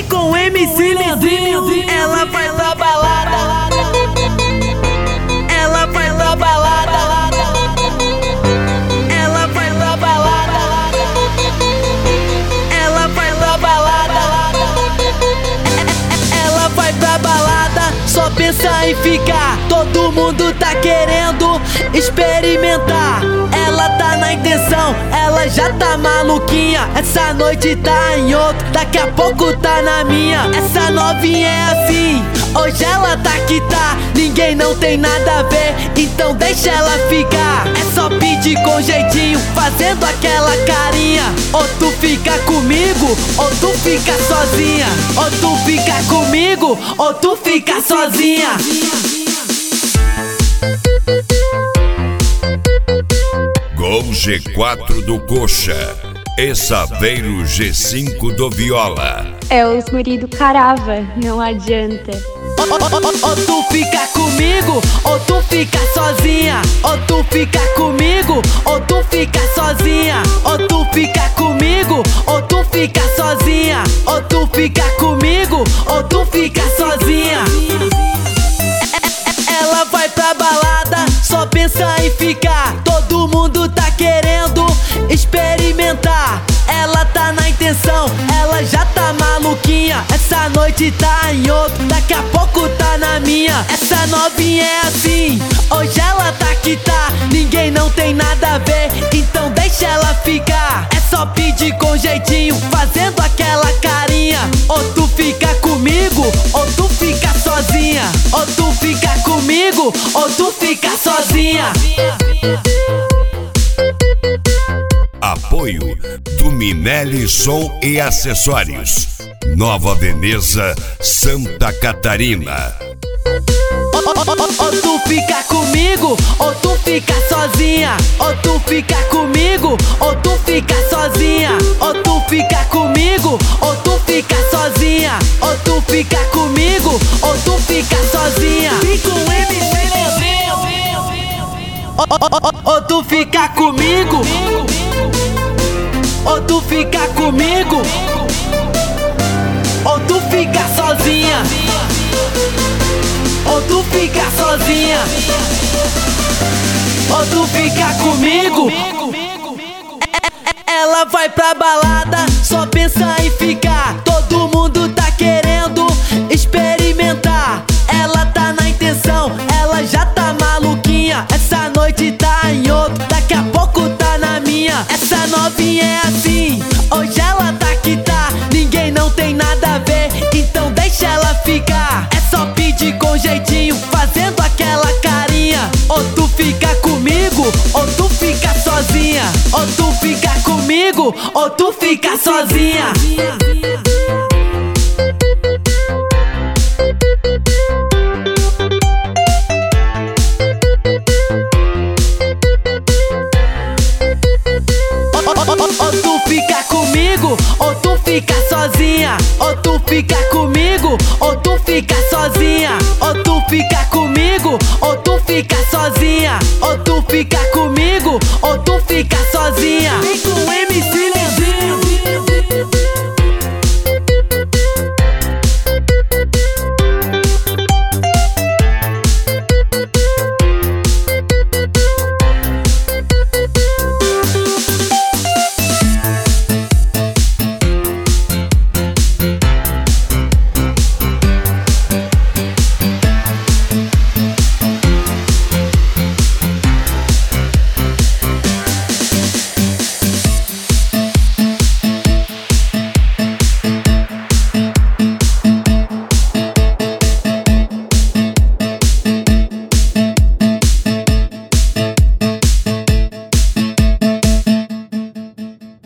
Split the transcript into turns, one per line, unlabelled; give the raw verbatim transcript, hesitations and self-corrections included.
com o M C Leandrinho. Ela vai pra balada, ela vai pra balada, ela vai pra balada, ela vai pra balada, ela vai pra balada, só pensa em ficar. Todo mundo tá querendo experimentar. Ela tá na intenção, ela já tá maluquinha. Essa noite tá em outro, daqui a pouco tá na minha. Essa novinha é assim, hoje ela tá que tá. Ninguém não tem nada a ver, então deixa ela ficar. É só pedir com jeitinho, fazendo aquela carinha. Ou tu fica comigo, ou tu fica sozinha. Ou tu fica comigo, ou tu fica sozinha.
Gol G quatro do Coxa e Saveiro G cinco do Viola.
É os guri do Carava, não adianta.
Ou tu fica comigo, ou tu fica sozinha. Ou tu fica comigo, ou tu fica sozinha. Ou tu fica comigo, ou tu fica sozinha. Ou tu fica comigo, ou tu fica sozinha. Ela vai pra balada, só pensa em ficar. Todo mundo tá querendo experimentar. Ela tá na intenção, ela já tá maluquinha. Essa noite tá em outro, daqui a pouco tá na minha. Essa novinha é assim, hoje ela tá que tá. Ninguém não tem nada a ver, então deixa ela ficar. É só pedir com jeitinho, fazendo aquela carinha. Ou tu fica comigo, ou tu fica sozinha. Ou tu fica comigo, ou tu fica sozinha.
Apoio do Minelli Som e Acessórios, Nova Veneza, Santa Catarina.
Ou tu fica comigo, ou tu fica sozinha. Ou tu fica comigo, ou tu fica sozinha. Ou tu fica comigo, ou tu fica sozinha. Ou tu fica comigo, ou tu fica sozinha. Vem com o M C Leandrinho. Ou tu fica comigo, ou tu fica comigo, ou tu fica sozinha. Ou tu fica sozinha, ou tu fica comigo. Ela vai pra balada, só pensa em ficar. Todo mundo tá querendo experimentar. Ela tá na intenção, ela já tá maluquinha. Essa noite tá em outro, daqui a pouco tá na minha. Essa novinha é assim, hoje ela tá que tá. Ninguém não tem nada a ver, então deixa ela ficar. É só pedir com jeitinho, fazendo aquela carinha. Ou tu fica comigo, ou tu fica sozinha. Ou tu fica comigo, ou tu fica sozinha. Ou tu fica comigo, ou tu fica sozinha. Ou tu fica comigo, ou tu fica sozinha. Ou tu fica comigo, ou tu fica sozinha. Ou tu fica comigo, ou tu fica sozinha. Vem com o M C Leandrinho.